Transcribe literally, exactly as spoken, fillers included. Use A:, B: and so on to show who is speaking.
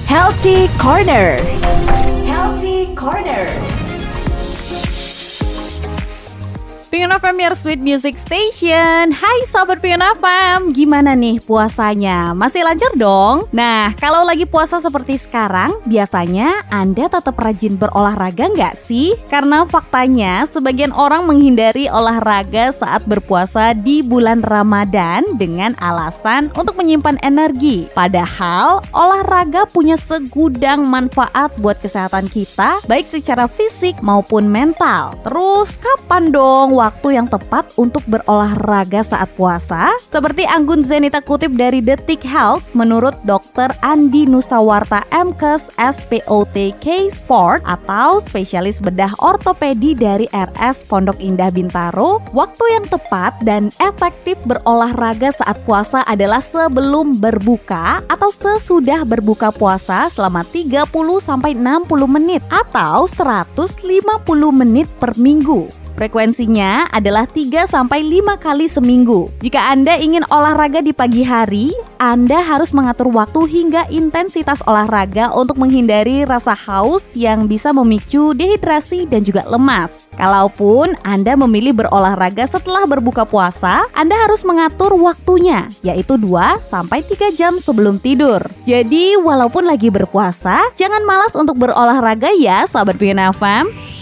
A: Healthy Corner. Healthy Corner. Pion F M, your sweet music station. Hai sahabat Pion F M, gimana nih puasanya? Masih lancar dong? Nah, kalau lagi puasa seperti sekarang, biasanya Anda tetap rajin berolahraga nggak sih? Karena faktanya, sebagian orang menghindari olahraga saat berpuasa di bulan Ramadan dengan alasan untuk menyimpan energi. Padahal, olahraga punya segudang manfaat buat kesehatan kita, baik secara fisik maupun mental. Terus, kapan dong waktu yang tepat untuk berolahraga saat puasa? Seperti Anggun Zenita kutip dari Detik Health, menurut dokter Andi Nusawarta M Kes S P O T K Sport atau spesialis bedah ortopedi dari R S Pondok Indah Bintaro, waktu yang tepat dan efektif berolahraga saat puasa adalah sebelum berbuka atau sesudah berbuka puasa selama tiga puluh sampai enam puluh menit atau seratus lima puluh menit per minggu. Frekuensinya adalah tiga sampai lima kali seminggu. Jika Anda ingin olahraga di pagi hari, Anda harus mengatur waktu hingga intensitas olahraga untuk menghindari rasa haus yang bisa memicu dehidrasi dan juga lemas. Kalaupun Anda memilih berolahraga setelah berbuka puasa, Anda harus mengatur waktunya, yaitu dua sampai tiga jam sebelum tidur. Jadi, walaupun lagi berpuasa, jangan malas untuk berolahraga ya, sahabat Pion F M.